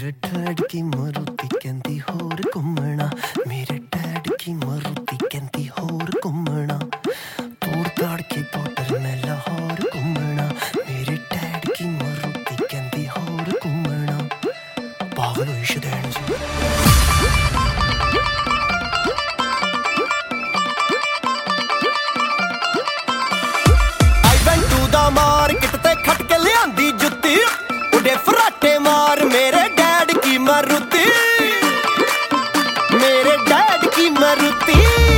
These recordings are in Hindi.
मेरे डैड की मारुति कहंदी होर घुमना, मेरे डैड की मारुति कहंदी होर घुमना, तोड़ ताड़ के बॉर्डर में लाहौर घुमना, मेरे डैड की मारुति कहंदी होर घुमना। पागल हुई शदैन जी। मार्केट ते खट के लियांदी जुत्ती, उड़े फराटे मार मेरे डैड की मारुति, मेरे डैड की मारुति।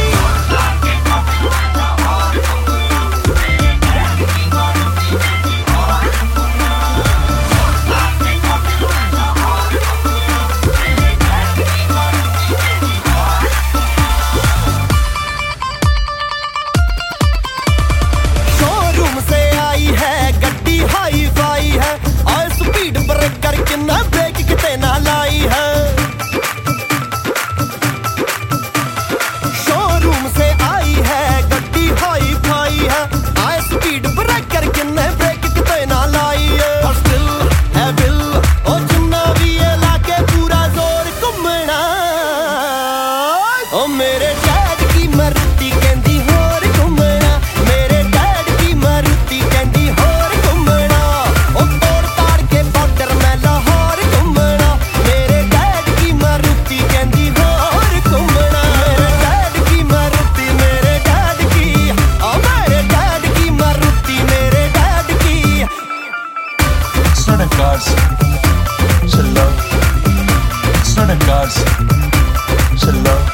मेरे डैड की मारुति कहंदी होर घुमना, मेरे डैड की मारुति कहंदी होर घुमना, ओ तोड़ ताड़ के बॉर्डर में लाहौर घुमना, मेरे डैड की मारुति कहंदी होर घुमना, मेरे डैड की मारुति, मेरे डैड की, ओ मेरे डैड की मारुति, मेरे डैड की। Certain cars should love, certain cars should love.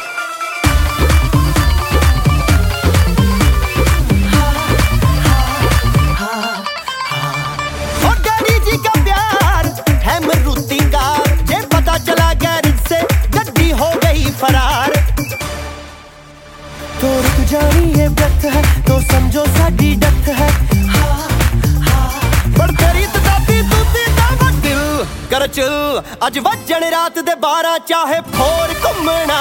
तो रुक जानी ये व्यर्थ है, तो समझो साडी डेथ है। पर तेरी तदाबी तूती दा दिल कर चिल, अज वजन रात दे 12 चाहे फोर घुमना,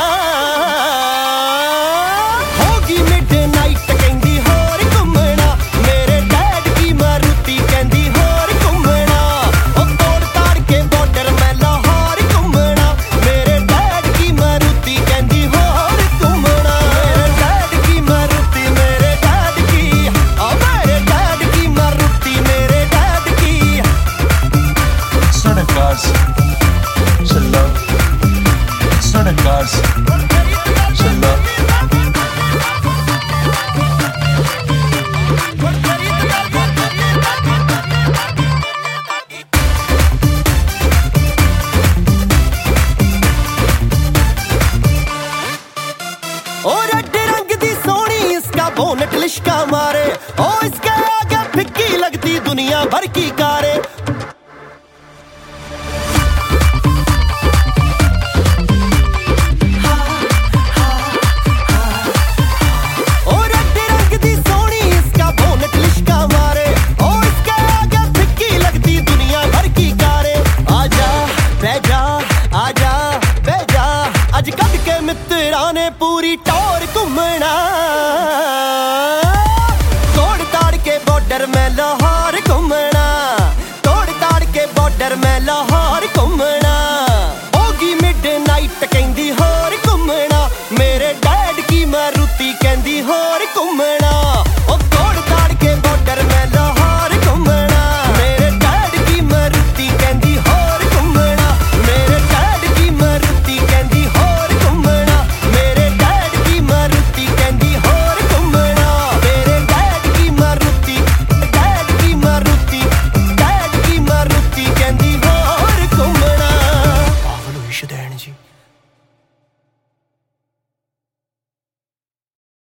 होगी मिडनाइट कहंदी होर घुमना, मेरे डैड की मारुति कहंदी होर घुमना, ओ तोड़ ताड़ के बॉर्डर में लाहौर घुमना, मेरे डैड की मारुति कहंदी होर घुमना, मेरे डैड की मारुति, मेरे डैड की, ओ मेरे डैड की मारुति, मेरे डैड की। Certain cars should love, certain cars should love. ओ रेड रंग दी सोनी इसका बोनट लिशका मारे, ओ इसके आगे फिक्की लगती दुनिया भर की कारे।